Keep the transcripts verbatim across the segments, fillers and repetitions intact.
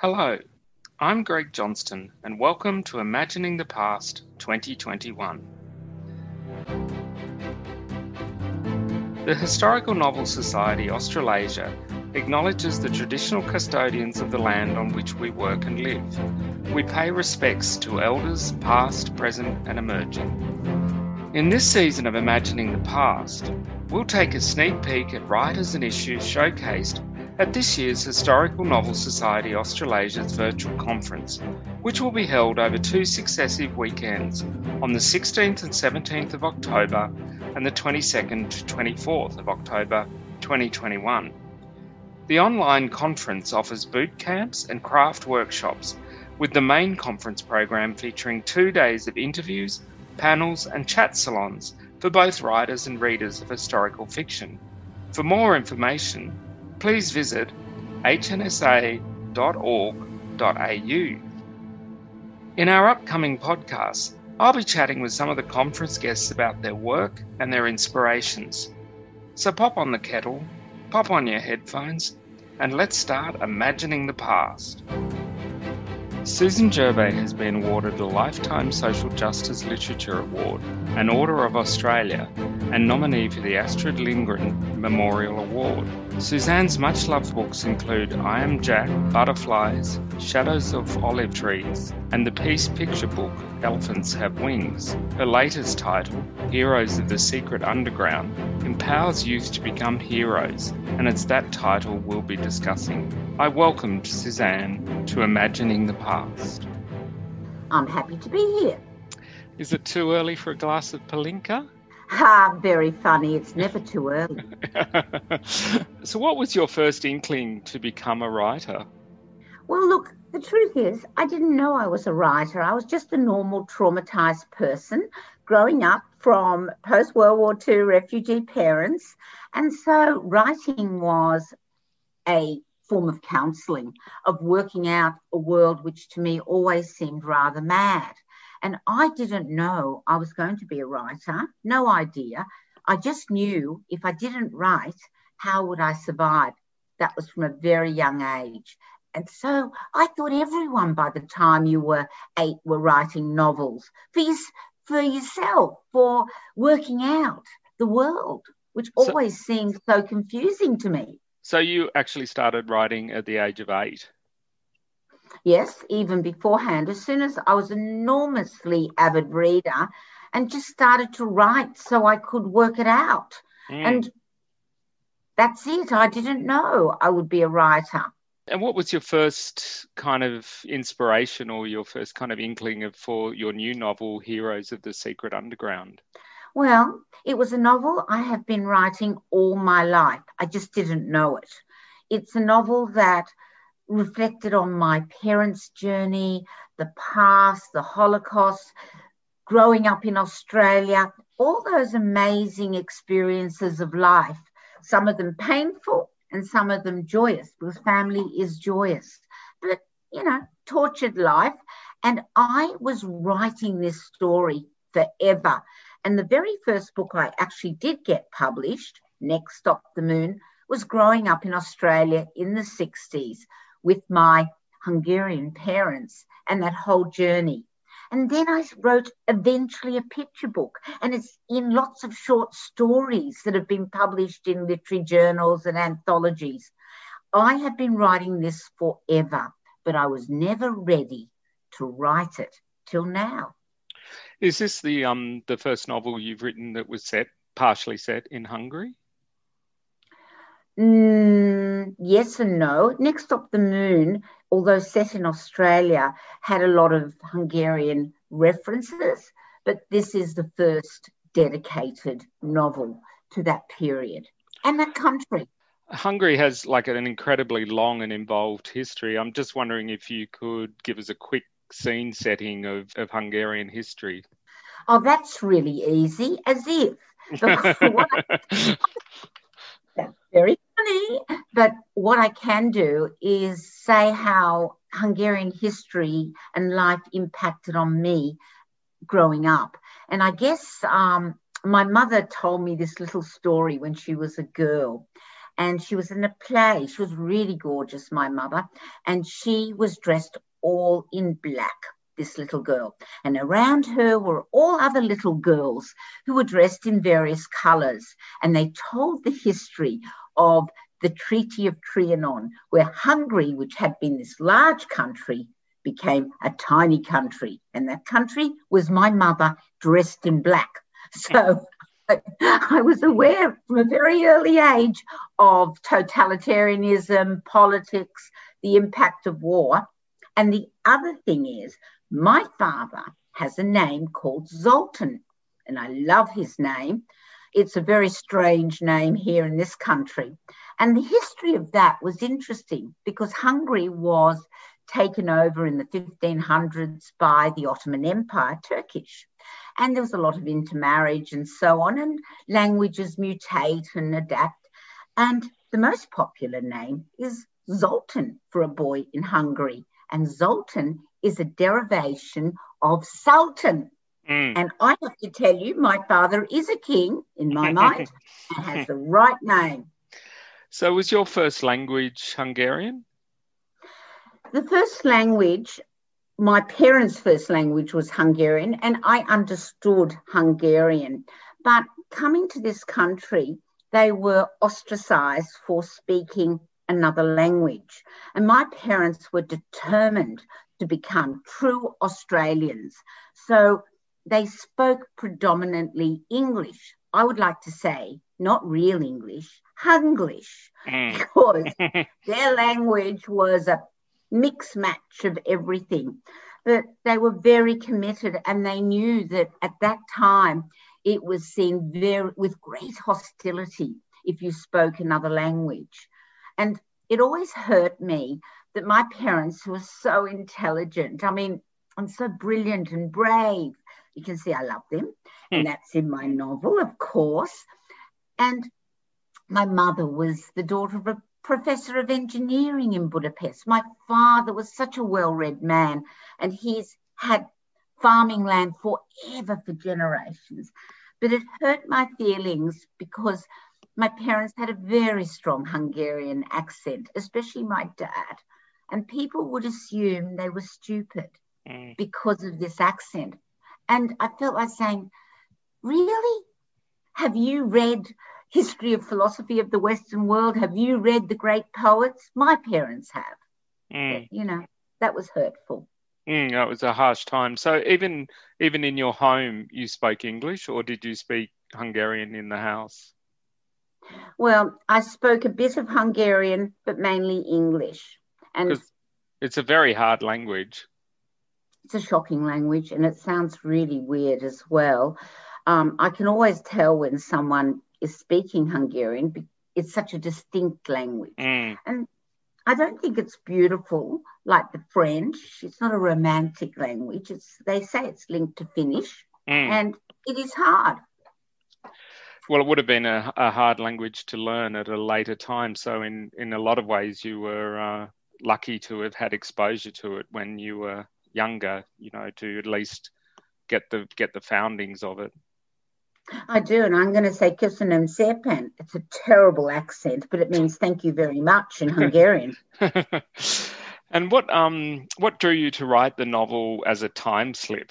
Hello, I'm Greg Johnston and welcome to Imagining the Past twenty twenty-one. The Historical Novel Society Australasia acknowledges the traditional custodians of the land on which we work and live. We pay respects to elders past, present and emerging. In this season of Imagining the Past, we'll take a sneak peek at writers and issues showcased at this year's Historical Novel Society Australasia's virtual conference, which will be held over two successive weekends on the sixteenth and seventeenth of October and the twenty-second to twenty-fourth of October twenty twenty-one. The online conference offers boot camps and craft workshops, with the main conference program featuring two days of interviews, panels and chat salons for both writers and readers of historical fiction. For more information, please visit h n s a dot org dot a u. In our upcoming podcasts, I'll be chatting with some of the conference guests about their work and their inspirations. So pop on the kettle, pop on your headphones, and let's start imagining the past. Susan Gervais has been awarded a Lifetime Social Justice Literature Award, an Order of Australia, and nominee for the Astrid Lindgren Memorial Award. Suzanne's much-loved books include I Am Jack, Butterflies, Shadows of Olive Trees, and the Peace Picture book Elephants Have Wings. Her latest title, Heroes of the Secret Underground, empowers youth to become heroes, and it's that title we'll be discussing. I welcomed Suzanne to Imagining the Past. I'm happy to be here. Is it too early for a glass of Palinka? Ah, very funny. It's never too early. So what was your first inkling to become a writer? Well, look, the truth is, I didn't know I was a writer. I was just a normal traumatised person growing up from post-World War Two refugee parents. And so writing was a form of counselling, of working out a world which to me always seemed rather mad. And I didn't know I was going to be a writer, no idea. I just knew if I didn't write, how would I survive? That was from a very young age. And so I thought everyone by the time you were eight were writing novels for, you, for yourself, for working out the world, which So- always seemed so confusing to me. So you actually started writing at the age of eight? Yes, even beforehand, as soon as I was an enormously avid reader and just started to write so I could work it out. Mm. And that's it. I didn't know I would be a writer. And what was your first kind of inspiration or your first kind of inkling of for your new novel, Heroes of the Secret Underground? Well, it was a novel I have been writing all my life. I just didn't know it. It's a novel that reflected on my parents' journey, the past, the Holocaust, growing up in Australia, all those amazing experiences of life, some of them painful and some of them joyous, because family is joyous, but, you know, tortured life. And I was writing this story forever. And the very first book I actually did get published, Next Stop the Moon, was growing up in Australia in the sixties with my Hungarian parents and that whole journey. And then I wrote eventually a picture book, and it's in lots of short stories that have been published in literary journals and anthologies. I have been writing this forever, but I was never ready to write it till now. Is this the um the first novel you've written that was set, partially set in Hungary? Mm, yes and no. Next Stop the Moon, although set in Australia, had a lot of Hungarian references, but this is the first dedicated novel to that period and that country. Hungary has like an incredibly long and involved history. I'm just wondering if you could give us a quick scene setting of, of Hungarian history. Oh, that's really easy, as if. What I- That's very funny. But what I can do is say how Hungarian history and life impacted on me growing up. And I guess um, my mother told me this little story when she was a girl. and she was in a play. She was really gorgeous, my mother, and she was dressed all in black, this little girl. And around her were all other little girls who were dressed in various colours, and they told the history of the Treaty of Trianon, where Hungary, which had been this large country, became a tiny country. And that country was my mother dressed in black. So I was aware from a very early age of totalitarianism, politics, the impact of war. And the other thing is, my father has a name called Zoltan, and I love his name. It's a very strange name here in this country. And the history of that was interesting because Hungary was taken over in the fifteen hundreds by the Ottoman Empire, Turkish. And there was a lot of intermarriage and so on, and languages mutate and adapt. And the most popular name is Zoltan for a boy in Hungary. And Zoltan is a derivation of Sultan. Mm. And I have to tell you, my father is a king in my mind and has the right name. So was your first language Hungarian? The first language, my parents' first language was Hungarian, and I understood Hungarian. But coming to this country, they were ostracized for speaking another language. And my parents were determined to become true Australians. So they spoke predominantly English. I would like to say not real English, Hunglish, mm. because their language was a mix match of everything. But they were very committed, and they knew that at that time it was seen very with great hostility if you spoke another language. And it always hurt me that my parents, who were so intelligent, I mean, and so brilliant and brave, you can see I love them, and that's in my novel, of course. And my mother was the daughter of a professor of engineering in Budapest. My father was such a well-read man, and he's had farming land forever for generations. But it hurt my feelings because my parents had a very strong Hungarian accent, especially my dad. And people would assume they were stupid mm. because of this accent. And I felt like saying, really? Have you read History of Philosophy of the Western World? Have you read the great poets? My parents have. Mm. But, you know, that was hurtful. Mm, that was a harsh time. So even even in your home, you spoke English, or did you speak Hungarian in the house? Well, I spoke a bit of Hungarian, but mainly English. And it's a very hard language. It's a shocking language, and it sounds really weird as well. Um, I can always tell when someone is speaking Hungarian. It's such a distinct language. Mm. And I don't think it's beautiful like the French. It's not a romantic language. It's they say it's linked to Finnish, mm. and it is hard. Well, it would have been a, a hard language to learn at a later time. So in, in a lot of ways, you were uh, lucky to have had exposure to it when you were younger, you know, to at least get the get the foundings of it. I do, and I'm going to say Köszönöm szépen. It's a terrible accent, but it means thank you very much in Hungarian. And what um what drew you to write the novel as a time slip?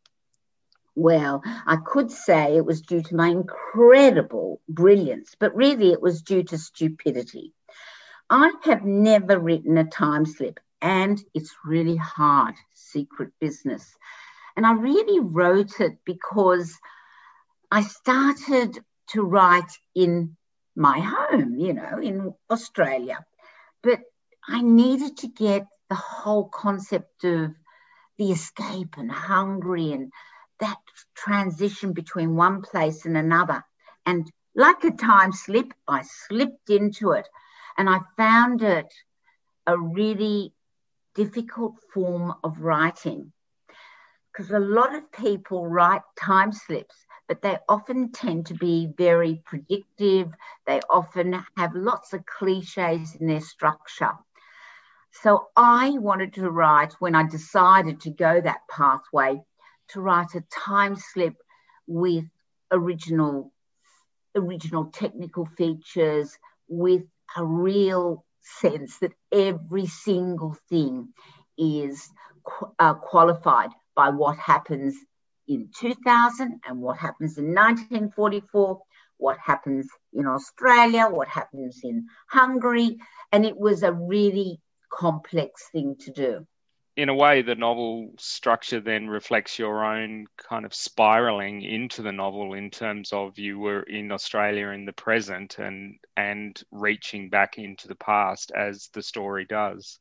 Well, I could say it was due to my incredible brilliance, but really it was due to stupidity. I have never written a time slip, and it's really hard, secret business. And I really wrote it because I started to write in my home, you know, in Australia. But I needed to get the whole concept of the escape and Hungary and that transition between one place and another. And like a time slip, I slipped into it, and I found it a really difficult form of writing, because a lot of people write time slips, but they often tend to be very predictive. They often have lots of cliches in their structure. So I wanted to write, when I decided to go that pathway, to write a time slip with original, original technical features, with a real sense that every single thing is uh, qualified by what happens in two thousand and what happens in nineteen forty-four, what happens in Australia, what happens in Hungary. And it was a really complex thing to do. In a way, the novel structure then reflects your own kind of spiraling into the novel in terms of you were in Australia in the present and and reaching back into the past as the story does.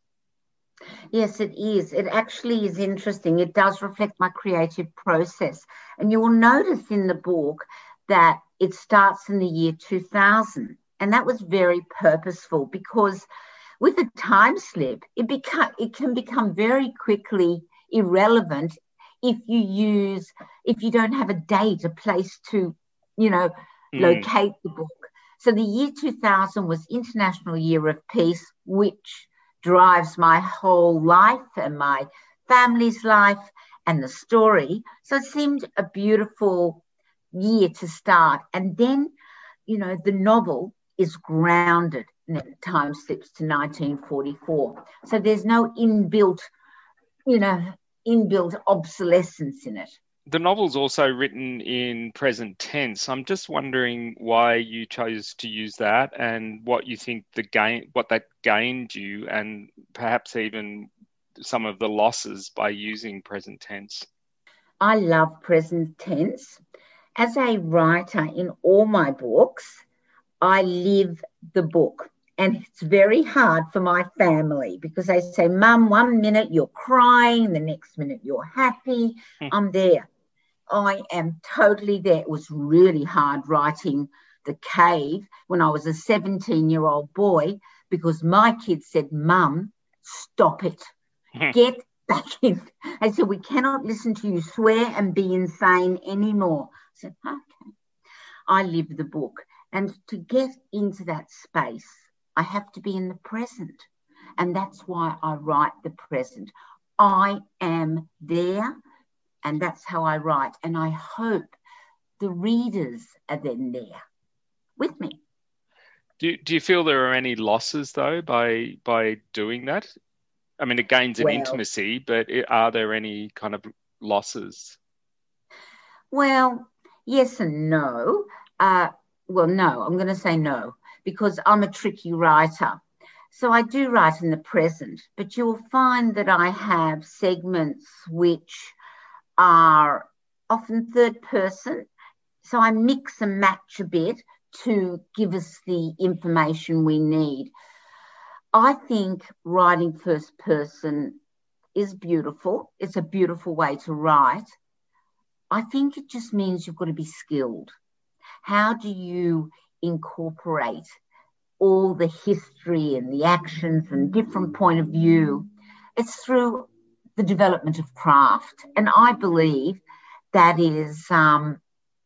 Yes, it is. It actually is interesting. It does reflect my creative process. And you will notice in the book that it starts in the year two thousand. And that was very purposeful because with a time slip, it become it can become very quickly irrelevant if you use if you don't have a date, a place to, you know, mm. locate the book. So the year two thousand was International Year of Peace, which drives my whole life and my family's life and the story. So it seemed a beautiful year to start. And then, you know, the novel is grounded and it time slips to nineteen forty-four. So there's no inbuilt, you know, inbuilt obsolescence in it. The novel's also written in present tense. I'm just wondering why you chose to use that and what you think the gain, what that gained you, and perhaps even some of the losses by using present tense. I love present tense. As a writer in all my books, I live the book. And it's very hard for my family because they say, Mum, one minute you're crying, the next minute you're happy. Mm. I'm there. I am totally there. It was really hard writing The Cave when I was a seventeen-year-old boy because my kids said, Mum, stop it. Get back in. They said, we cannot listen to you swear and be insane anymore. I said, okay. I live the book. And to get into that space, I have to be in the present. And that's why I write the present. I am there. And that's how I write. And I hope the readers are then there with me. Do, do you feel there are any losses, though, by by doing that? I mean, it gains in well, intimacy, but are there any kind of losses? Well, yes and no. Uh, well, no, I'm going to say no, because I'm a tricky writer. So I do write in the present, but you'll find that I have segments which are often third person. So I mix and match a bit to give us the information we need. I think writing first person is beautiful. It's a beautiful way to write. I think it just means you've got to be skilled. How do you incorporate all the history and the actions and different point of view? It's through the development of craft. And I believe that is um,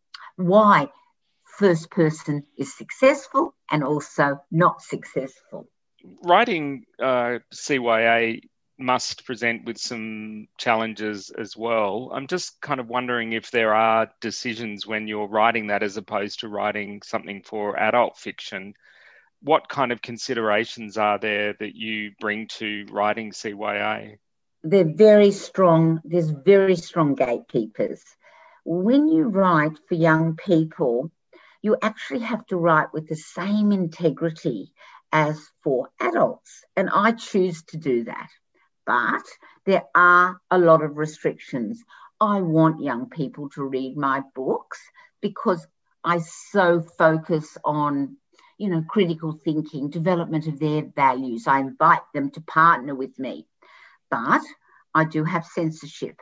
why first person is successful and also not successful. Writing uh, C Y A must present with some challenges as well. I'm just kind of wondering if there are decisions when you're writing that as opposed to writing something for adult fiction. What kind of considerations are there that you bring to writing C Y A? They're very strong. There's very strong gatekeepers. When you write for young people, you actually have to write with the same integrity as for adults. And I choose to do that. But there are a lot of restrictions. I want young people to read my books because I so focus on, you know, critical thinking, development of their values. I invite them to partner with me. But I do have censorship.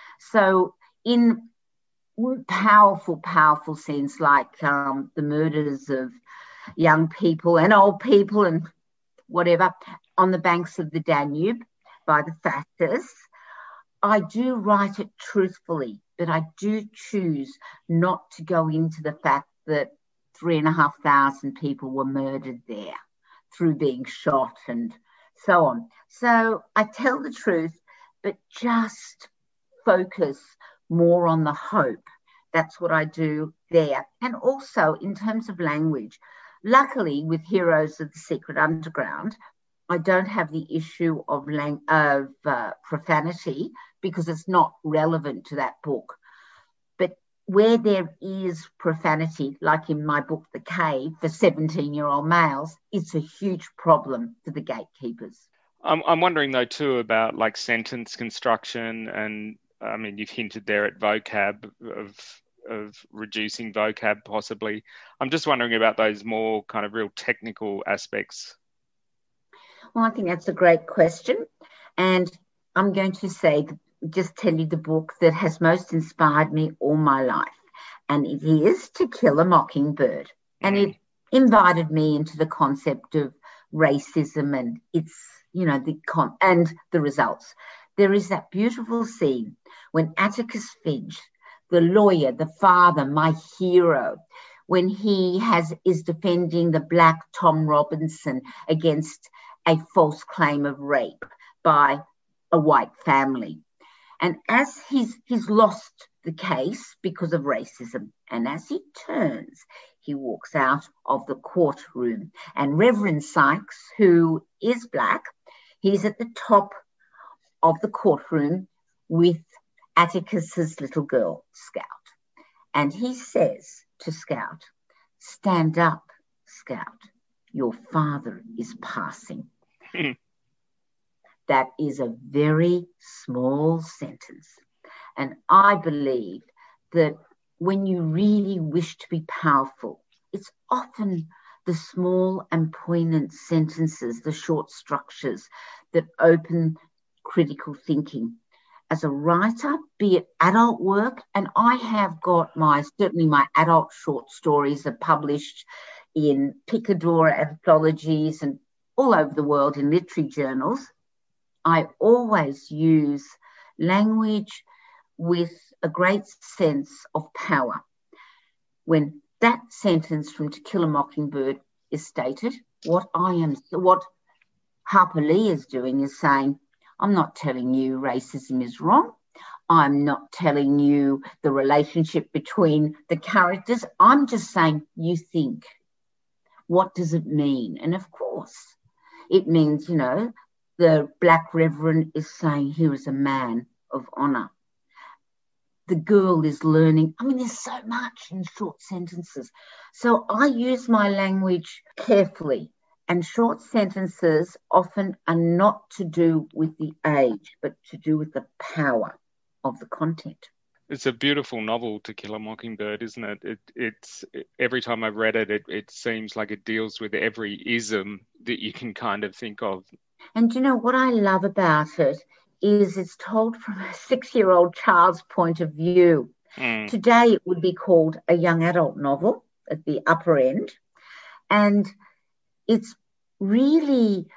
So in powerful, powerful scenes like um, the murders of young people and old people and whatever on the banks of the Danube by the fascists, I do write it truthfully, but I do choose not to go into the fact that three and a half thousand people were murdered there through being shot and so on. So I tell the truth, but just focus more on the hope. That's what I do there. And also in terms of language, Luckily, with Heroes of the Secret Underground, I don't have the issue of, lang- of uh, profanity because it's not relevant to that book. But where there is profanity, like in my book, The Cave, for seventeen-year-old males, it's a huge problem for the gatekeepers. I'm, I'm wondering, though, too, about like sentence construction. And I mean, you've hinted there at vocab, of of reducing vocab possibly. I'm just wondering about those more kind of real technical aspects. Well, I think that's a great question. And I'm going to say, just tell you the book that has most inspired me all my life. And it is To Kill a Mockingbird. And mm. it invited me into the concept of racism and its, you know, the con- and the results. There is that beautiful scene when Atticus Finch, the lawyer, the father, my hero, when he has is defending the black Tom Robinson against a false claim of rape by a white family. And as he's, he's lost the case because of racism, and as he turns, he walks out of the courtroom, and Reverend Sykes, who is black, he's at the top of the courtroom with Atticus's little girl, Scout. And he says to Scout, "Stand up, Scout. Your father is passing." That is a very small sentence. And I believe that when you really wish to be powerful, it's often the small and poignant sentences, the short structures that open critical thinking. As a writer, be it adult work, and I have got my, certainly my adult short stories are published in Picador anthologies and all over the world in literary journals. I always use language with a great sense of power. When that sentence from To Kill a Mockingbird is stated, what I am, what Harper Lee is doing is saying, I'm not telling you racism is wrong. I'm not telling you the relationship between the characters. I'm just saying, you think. What does it mean? And of course, it means, you know, the black reverend is saying, here is a man of honour. The girl is learning. I mean, there's so much in short sentences. So I use my language carefully. And short sentences often are not to do with the age, but to do with the power of the content. It's a beautiful novel, To Kill a Mockingbird, isn't it? It it's every time I've read it, it, it seems like it deals with every ism that you can kind of think of. And you know what I love about it is it's told from a six-year-old child's point of view. Mm. Today it would be called a young adult novel at the upper end. And it's really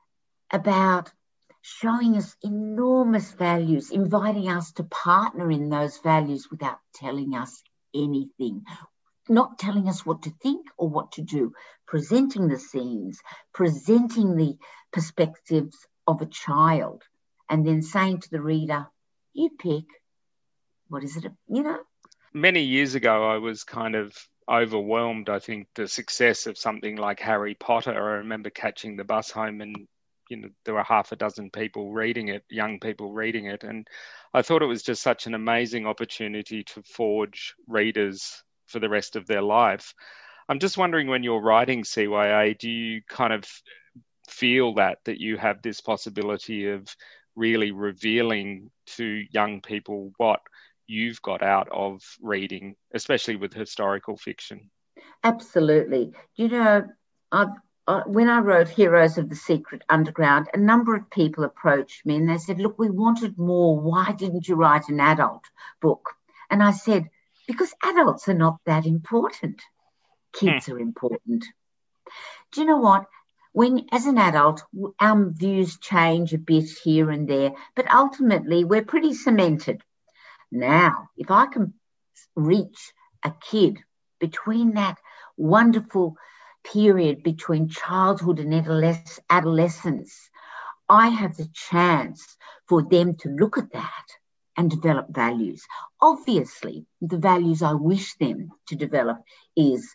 about showing us enormous values, inviting us to partner in those values without telling us anything, not telling us what to think or what to do, presenting the scenes, presenting the perspectives of a child, and then saying to the reader, you pick, what is it, you know? Many years ago, I was kind of overwhelmed, I think, the success of something like Harry Potter. I remember catching the bus home and, you know, there were half a dozen people reading it, young people reading it. And I thought it was just such an amazing opportunity to forge readers for the rest of their life. I'm just wondering, when you're writing C Y A, do you kind of feel that, that you have this possibility of really revealing to young people what you've got out of reading, especially with historical fiction? Absolutely. You know, I've, uh, when I wrote Heroes of the Secret Underground, a number of people approached me and they said, look, we wanted more. Why didn't you write an adult book? And I said, because adults are not that important. Kids hmm. are important. Do you know what? When, as an adult, our views change a bit here and there, but ultimately we're pretty cemented. Now, if I can reach a kid between that wonderful period between childhood and adolescence, I have the chance for them to look at that and develop values. Obviously, the values I wish them to develop is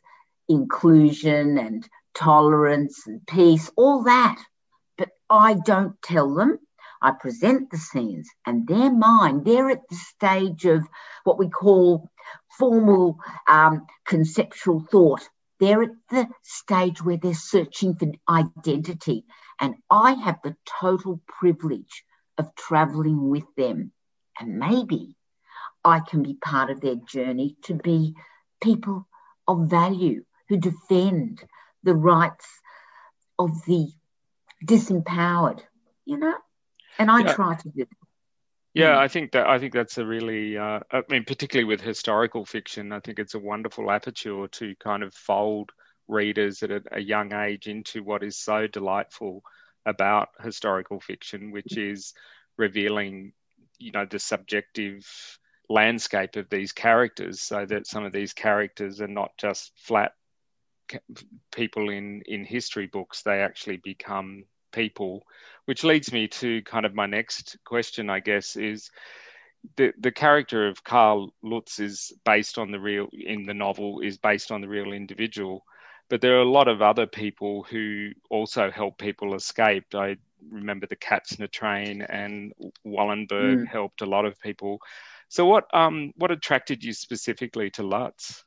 inclusion and tolerance and peace, all that. But I don't tell them. I present the scenes, and they're mine. They're at the stage of what we call formal um, conceptual thought. They're at the stage where they're searching for identity, and I have the total privilege of travelling with them. And maybe I can be part of their journey to be people of value who defend the rights of the disempowered, you know? And I Yeah. try to do that. Yeah, Mm. I think that I think that's a really, uh, I mean, particularly with historical fiction, I think it's a wonderful aperture to kind of fold readers at a, a young age into what is so delightful about historical fiction, which is revealing, you know, the subjective landscape of these characters, so that some of these characters are not just flat people in in history books. They actually become people, which leads me to kind of my next question, I guess, is the the character of Karl Lutz is based on the real, in the novel, is based on the real individual, but there are a lot of other people who also help people escape. I remember the Katzner train, and Wallenberg Mm. helped a lot of people. So what um what attracted you specifically to Lutz?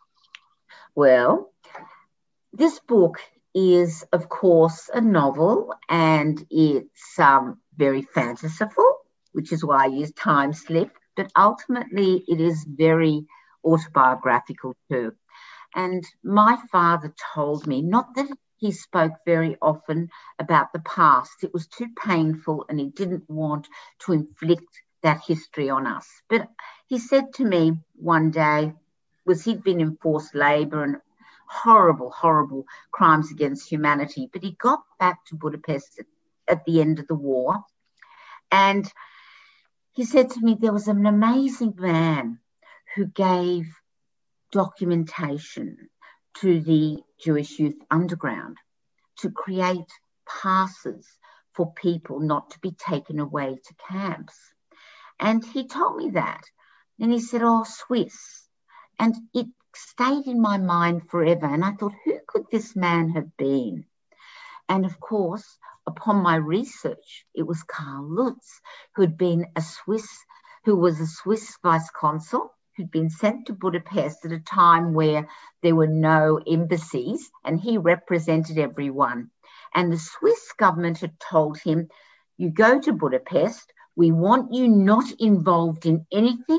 Well, this book is, of course, a novel, and it's um, very fanciful, which is why I use time slip, but ultimately it is very autobiographical too. And my father told me, not that he spoke very often about the past, it was too painful and he didn't want to inflict that history on us. But he said to me one day, was he'd been in forced labour and horrible, horrible crimes against humanity. But he got back to Budapest at, at the end of the war. And he said to me, there was an amazing man who gave documentation to the Jewish Youth Underground to create passes for people not to be taken away to camps. And he told me that. And he said, oh, Swiss. And it stayed in my mind forever. And I thought, who could this man have been? And of course, upon my research, it was Karl Lutz, who'd been a Swiss, who was a Swiss vice consul, who'd been sent to Budapest at a time where there were no embassies, and he represented everyone. And the Swiss government had told him, you go to Budapest, we want you not involved in anything,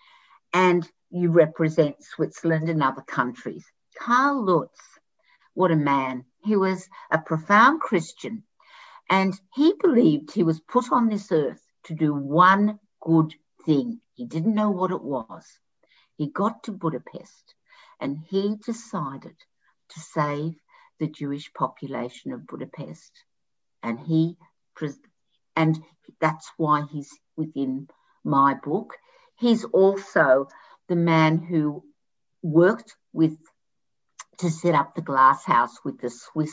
and you represent Switzerland and other countries. Karl Lutz, what a man. He was a profound Christian, and he believed he was put on this earth to do one good thing. He didn't know what it was. He got to Budapest and he decided to save the Jewish population of Budapest. And he, and that's why he's within my book. He's also the man who worked with to set up the glass house with the Swiss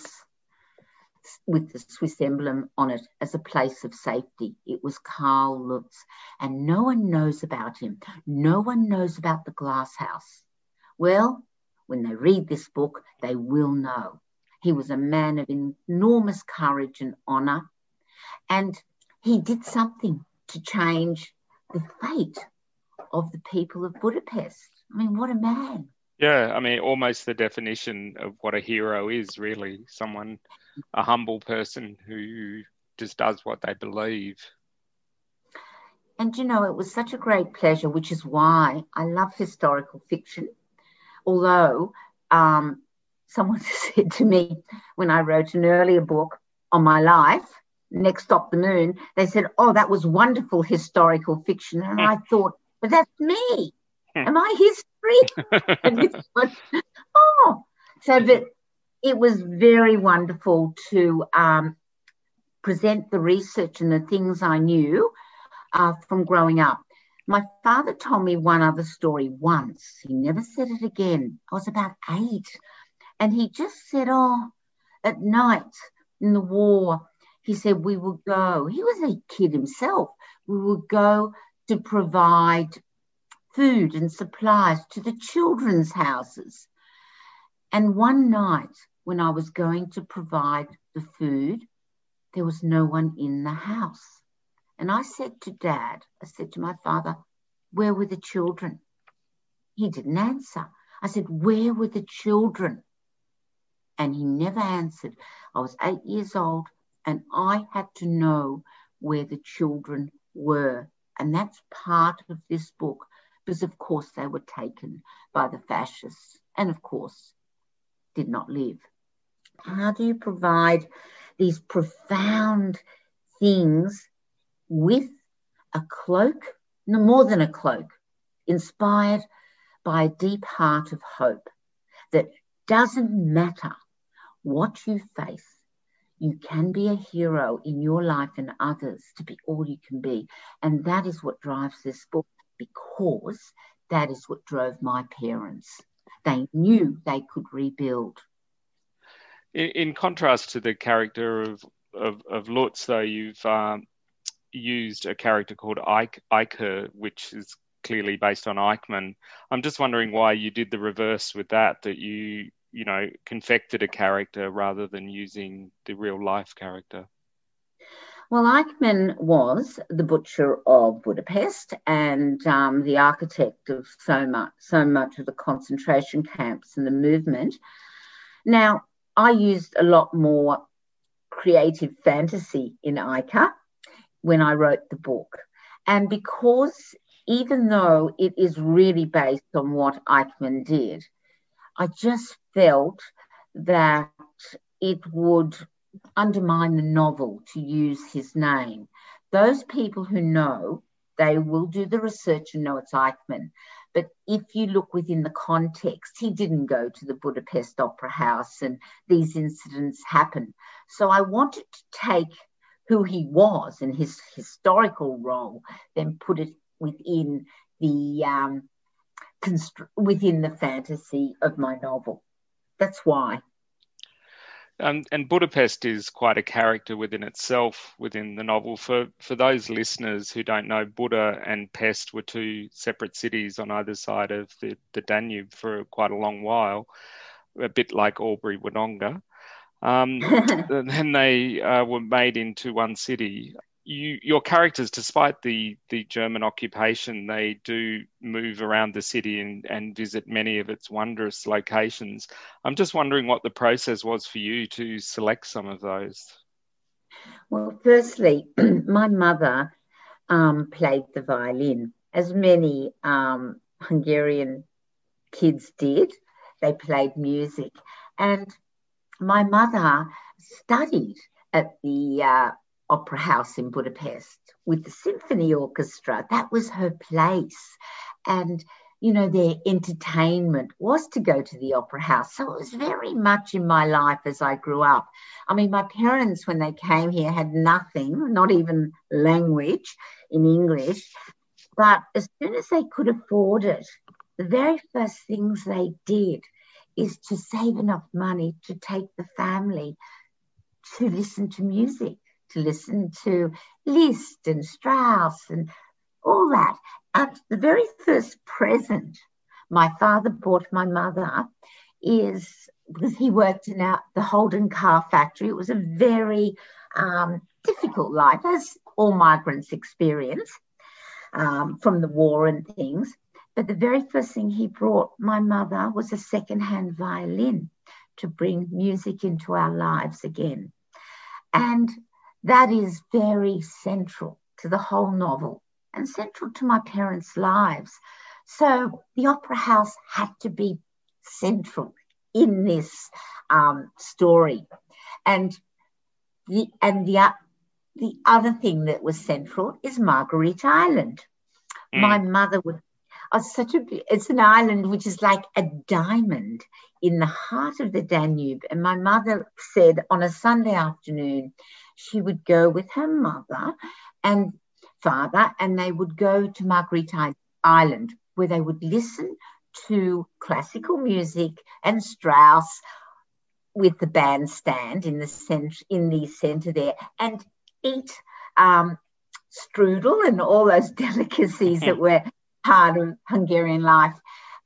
with the Swiss emblem on it as a place of safety. It was Karl Lutz, and no one knows about him. No one knows about the glass house. Well, when they read this book, they will know. He was a man of enormous courage and honour, and he did something to change the fate of the people of Budapest. I mean, what a man. Yeah, I mean, almost the definition of what a hero is, really. Someone, a humble person who just does what they believe. And, you know, it was such a great pleasure, which is why I love historical fiction. Although um, someone said to me when I wrote an earlier book on my life, Next Stop the Moon, they said, oh, that was wonderful historical fiction. And I thought, but that's me. Am I history? And it's like, oh, so but it was very wonderful to um, present the research and the things I knew uh, from growing up. My father told me one other story once. He never said it again. I was about eight. And he just said, oh, at night in the war, he said, we would go. He was a kid himself. We would go to provide food and supplies to the children's houses. And one night when I was going to provide the food, there was no one in the house. And I said to Dad, I said to my father, where were the children? He didn't answer. I said, where were the children? And he never answered. I was eight years old and I had to know where the children were. And that's part of this book because, of course, they were taken by the fascists and, of course, did not live. How do you provide these profound things with a cloak, no more than a cloak, inspired by a deep heart of hope that doesn't matter what you face, you can be a hero in your life and others to be all you can be. And that is what drives this book, because that is what drove my parents. They knew they could rebuild. In, in contrast to the character of, of, of Lutz, though, you've um, used a character called Ike, Eicher, which is clearly based on Eichmann. I'm just wondering why you did the reverse with that, that you, you know, confected a character rather than using the real life character. Well, Eichmann was the butcher of Budapest and um, the architect of so much, so much of the concentration camps and the movement. Now, I used a lot more creative fantasy in Eicher when I wrote the book. And because even though it is really based on what Eichmann did, I just felt that it would undermine the novel to use his name. Those people who know, they will do the research and know it's Eichmann. But if you look within the context, he didn't go to the Budapest Opera House and these incidents happened. So I wanted to take who he was and his historical role, then put it within the um, constr- within the fantasy of my novel. That's why. Um, and Budapest is quite a character within itself within the novel. For for those listeners who don't know, Buda and Pest were two separate cities on either side of the, the Danube for quite a long while, a bit like Albury Wodonga. Um, and then they uh, were made into one city. You, your characters, despite the, the German occupation, they do move around the city and, and visit many of its wondrous locations. I'm just wondering what the process was for you to select some of those. Well, firstly, my mother um, played the violin, as many um, Hungarian kids did. They played music. And my mother studied at the uh, Opera House in Budapest with the symphony orchestra. That was her place. And, you know, their entertainment was to go to the Opera House. So it was very much in my life as I grew up. I mean, my parents, when they came here, had nothing, not even language in English. But as soon as they could afford it, the very first things they did is to save enough money to take the family to listen to music, to listen to Liszt and Strauss and all that. And the very first present my father bought my mother is, because he worked in our, the Holden car factory. It was a very um, difficult life, as all migrants experience um, from the war and things. But the very first thing he brought my mother was a second-hand violin to bring music into our lives again. And that is very central to the whole novel and central to my parents' lives. So the Opera House had to be central in this um, story. And the and the, uh, the other thing that was central is Marguerite Island. Mm. My mother would, oh, such a, it's an island which is like a diamond in the heart of the Danube. And my mother said on a Sunday afternoon, she would go with her mother and father, and they would go to Marguerite Island, where they would listen to classical music and Strauss with the bandstand in the center, in the center there, and eat um, strudel and all those delicacies that were part of Hungarian life.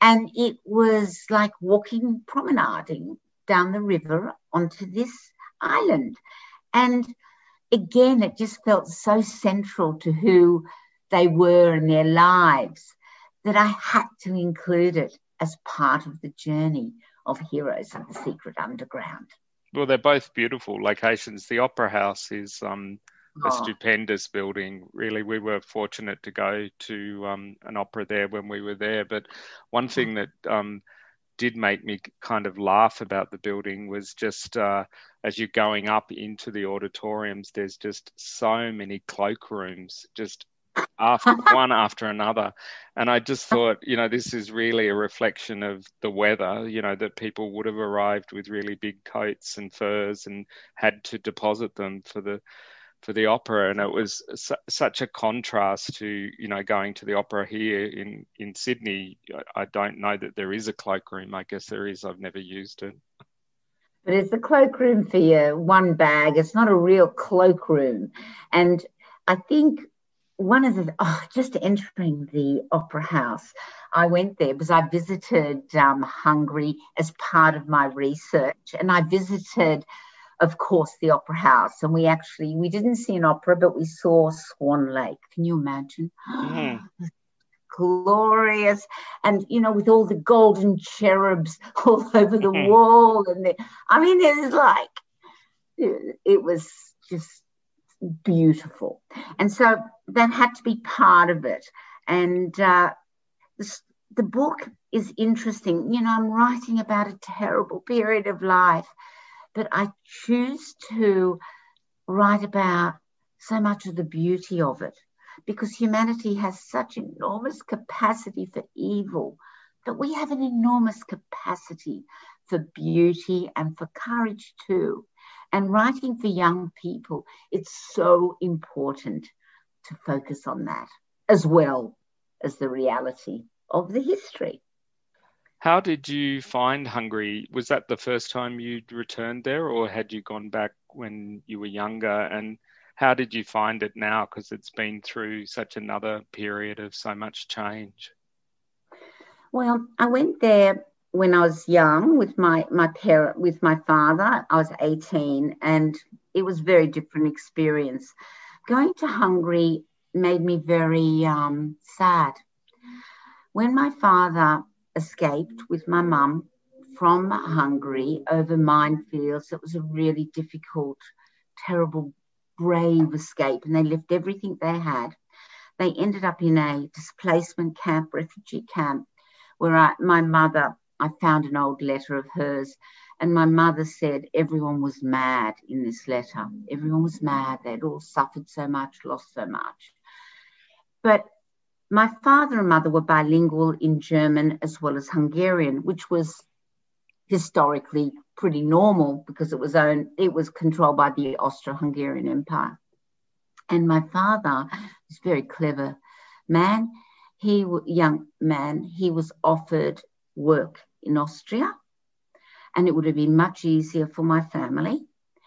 And it was like walking, promenading down the river onto this island. And again, it just felt so central to who they were in their lives that I had to include it as part of the journey of Heroes of the Secret Underground. Well, they're both beautiful locations. The Opera House is um, a Oh. stupendous building. Really, we were fortunate to go to um, an opera there when we were there. But one thing that um, did make me kind of laugh about the building was just uh, as you're going up into the auditoriums, there's just so many cloakrooms, just after one after another. And I just thought, you know, this is really a reflection of the weather, you know, that people would have arrived with really big coats and furs and had to deposit them for the for the opera. And it was su- such a contrast to, you know, going to the opera here in, in Sydney. I, I don't know that there is a cloakroom. I guess there is. I've never used it. But it's a cloakroom for your one bag. It's not a real cloakroom. And I think one of the, oh, just entering the Opera House, I went there because I visited um, Hungary as part of my research. And I visited, of course, the Opera House. And we actually, we didn't see an opera, but we saw Swan Lake. Can you imagine? Mm. Glorious. And, you know, with all the golden cherubs all over the wall. And the, I mean, it was like, it, it was just beautiful. And so that had to be part of it. And uh, this, the book is interesting. You know, I'm writing about a terrible period of life, but I choose to write about so much of the beauty of it, because humanity has such enormous capacity for evil, but we have an enormous capacity for beauty and for courage too. And writing for young people, it's so important to focus on that as well as the reality of the history. How did you find Hungary? Was that the first time you'd returned there, or had you gone back when you were younger? And how did you find it now? Because it's been through such another period of so much change. Well, I went there when I was young with my my parent, with my father. I was eighteen, and it was a very different experience. Going to Hungary made me very um, sad. When my father escaped with my mum from Hungary over minefields, it was a really difficult, terrible, brave escape, and they left everything they had. They ended up in a displacement camp, refugee camp, where I, my mother, I found an old letter of hers, and my mother said everyone was mad in this letter. Everyone was mad. They'd all suffered so much, lost so much. But my father and mother were bilingual in German as well as Hungarian, which was historically pretty normal because it was owned, it was controlled by the Austro-Hungarian Empire. And my father was a very clever man. He, young man, he was offered work in Austria, and it would have been much easier for my family.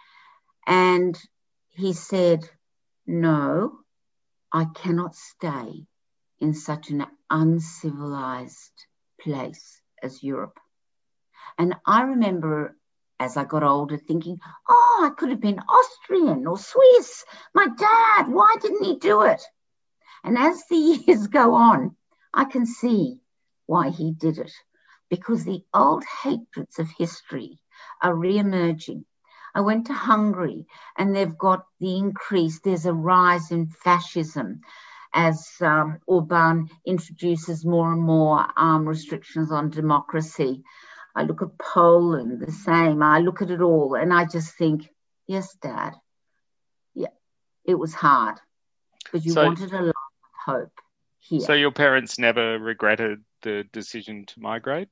And he said, no, I cannot stay in such an uncivilized place as Europe. And I remember as I got older thinking, oh, I could have been Austrian or Swiss. My dad, why didn't he do it? And as the years go on, I can see why he did it, because the old hatreds of history are re-emerging. I went to Hungary, and they've got the increase, there's a rise in fascism as um, Orban introduces more and more um, restrictions on democracy. I look at Poland, the same. I look at it all, and I just think, yes, Dad, yeah, it was hard, but you so, wanted a lot of hope here. So your parents never regretted the decision to migrate?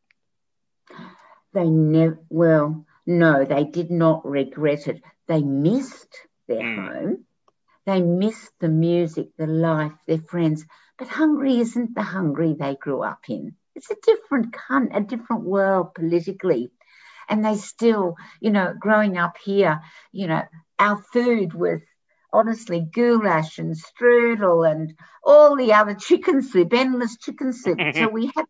They never, well, no, they did not regret it. They missed their mm. home. They missed the music, the life, their friends. But Hungary isn't the Hungary they grew up in. It's a different country, a different world politically. And they still, you know, growing up here, you know, our food was honestly goulash and strudel and all the other chicken soup, endless chicken soup. So we had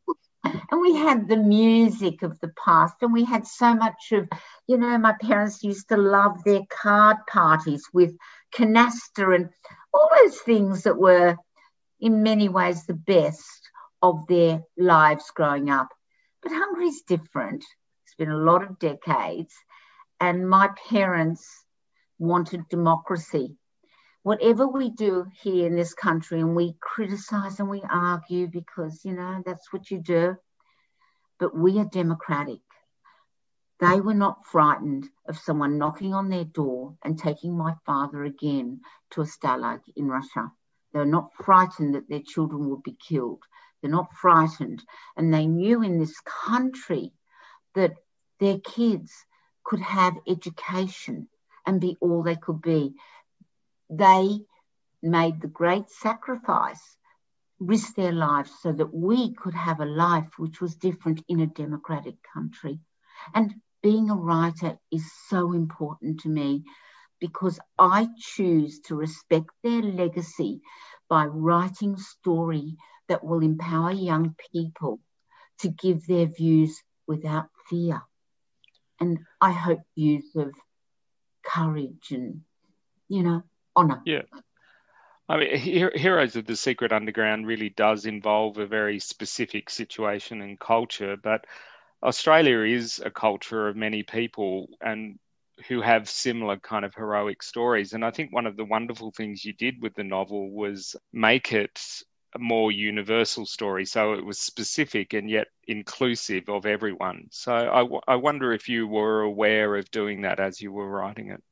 And we had the music of the past, and we had so much of, you know, my parents used to love their card parties with canister and all those things that were in many ways the best of their lives growing up. But Hungary's different. It's been a lot of decades, and my parents wanted democracy. Whatever we do here in this country, and we criticize and we argue because, you know, that's what you do, but we are democratic. They were not frightened of someone knocking on their door and taking my father again to a stalag in Russia. They're not frightened that their children would be killed. They're not frightened. And they knew in this country that their kids could have education and be all they could be. They made the great sacrifice, risked their lives so that we could have a life which was different in a democratic country. And being a writer is so important to me because I choose to respect their legacy by writing story that will empower young people to give their views without fear. And I hope views of courage and, you know, honour. Yeah. I mean, Heroes of the Secret Underground really does involve a very specific situation and culture, but Australia is a culture of many people and who have similar kind of heroic stories. And I think one of the wonderful things you did with the novel was make it a more universal story. So it was specific and yet inclusive of everyone. So I, w- I wonder if you were aware of doing that as you were writing it.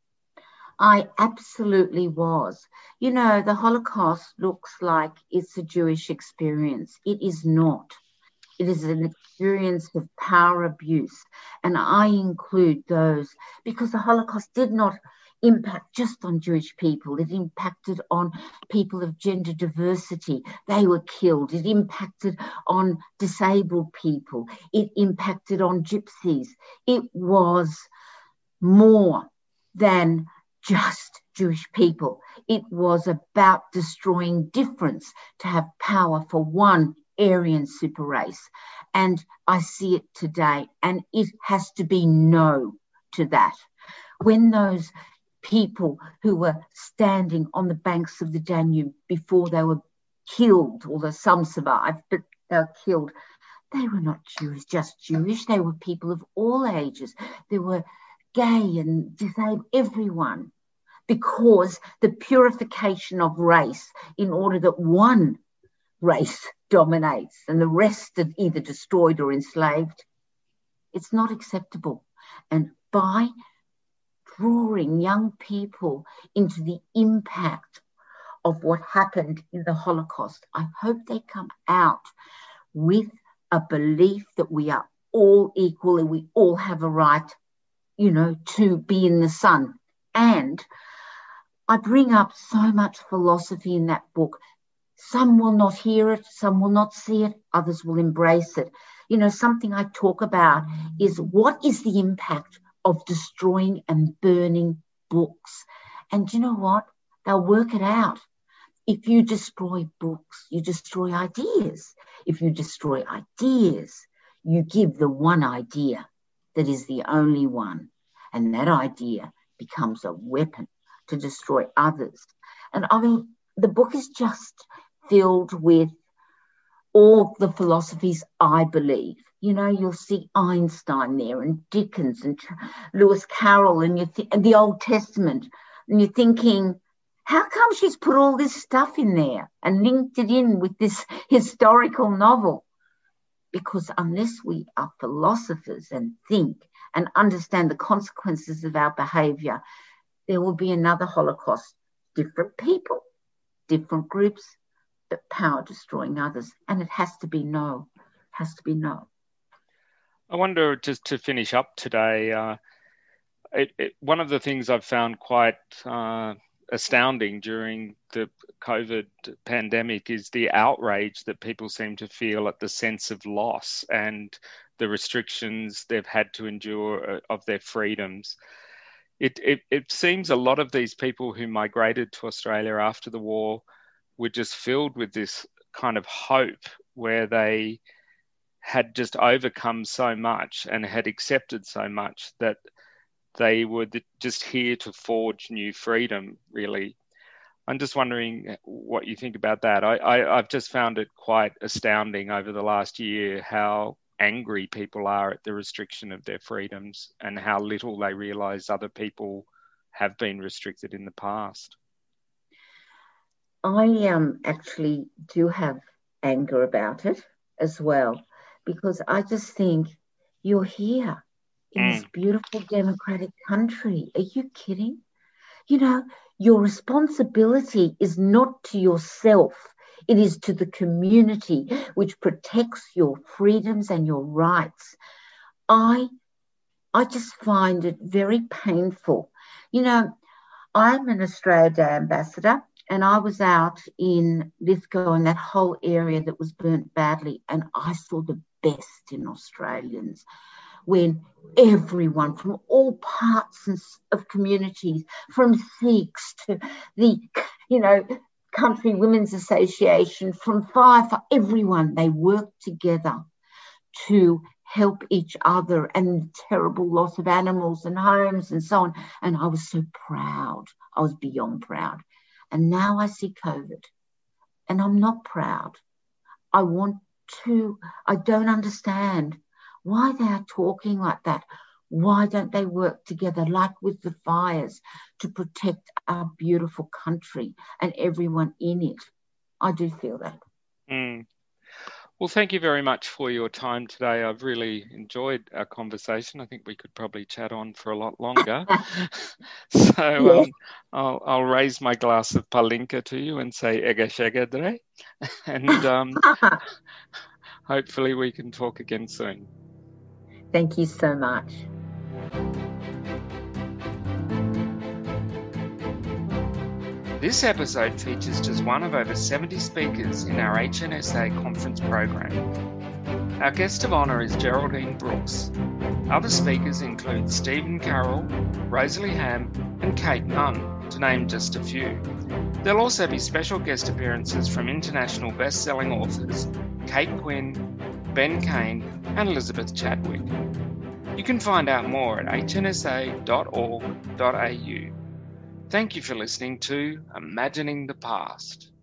I absolutely was. You know, the Holocaust looks like it's a Jewish experience. It is not. It is an experience of power abuse. And I include those because the Holocaust did not impact just on Jewish people. It impacted on people of gender diversity. They were killed. It impacted on disabled people. It impacted on gypsies. It was more than just Jewish people. It was about destroying difference to have power for one Aryan super race. And I see it today, and it has to be no to that. When those people who were standing on the banks of the Danube before they were killed, although some survived, but they were killed, they were not Jewish, just Jewish. They were people of all ages. There were gay and disabled, everyone, because the purification of race in order that one race dominates and the rest are either destroyed or enslaved, it's not acceptable. And by drawing young people into the impact of what happened in the Holocaust, I hope they come out with a belief that we are all equal and we all have a right, you know, to be in the sun. And I bring up so much philosophy in that book. Some will not hear it, some will not see it, others will embrace it. You know, something I talk about is what is the impact of destroying and burning books? And you know what? They'll work it out. If you destroy books, you destroy ideas. If you destroy ideas, you give the one idea that is the only one. And that idea becomes a weapon to destroy others. And I mean, the book is just filled with all the philosophies I believe. You know, you'll see Einstein there and Dickens and Lewis Carroll and, you th- and the Old Testament. And you're thinking, how come she's put all this stuff in there and linked it in with this historical novel? Because unless we are philosophers and think and understand the consequences of our behaviour, there will be another Holocaust. Different people, different groups, but power destroying others. And it has to be no, has to be no. I wonder, just to finish up today, uh, it, it, one of the things I've found quite uh, astounding during the COVID pandemic is the outrage that people seem to feel at the sense of loss and the restrictions they've had to endure of their freedoms. It, it, it seems a lot of these people who migrated to Australia after the war were just filled with this kind of hope where they had just overcome so much and had accepted so much that they were just here to forge new freedom, really. I'm just wondering what you think about that. I, I, I've just found it quite astounding over the last year how angry people are at the restriction of their freedoms and how little they realise other people have been restricted in the past. I um, actually do have anger about it as well, because I just think you're here in mm. this beautiful democratic country. Are you kidding? You know, your responsibility is not to yourself. It is to the community, which protects your freedoms and your rights. I, I just find it very painful. You know, I'm an Australia Day ambassador, and I was out in Lithgow and that whole area that was burnt badly, and I saw the best in Australians when everyone from all parts of communities, from Sikhs to the, you know, Country Women's Association, from Fire, for everyone, they worked together to help each other, and the terrible loss of animals and homes and so on. And I was so proud. I was beyond proud. And now I see COVID and I'm not proud. I want to, I don't understand why they are talking like that. Why don't they work together, like with the fires, to protect our beautiful country and everyone in it? I do feel that. Mm. Well, thank you very much for your time today. I've really enjoyed our conversation. I think we could probably chat on for a lot longer. so yeah. um, I'll, I'll raise my glass of palinka to you and say ega shegadre, and um, hopefully we can talk again soon. Thank you so much. This episode features just one of over seventy speakers in our H N S A conference program. Our guest of honour is Geraldine Brooks. Other speakers include Stephen Carroll, Rosalie Ham and Kate Nunn, to name just a few. There'll also be special guest appearances from international best-selling authors Kate Quinn, Ben Kane and Elizabeth Chadwick. You can find out more at h n s a dot org dot a u. Thank you for listening to Imagining the Past.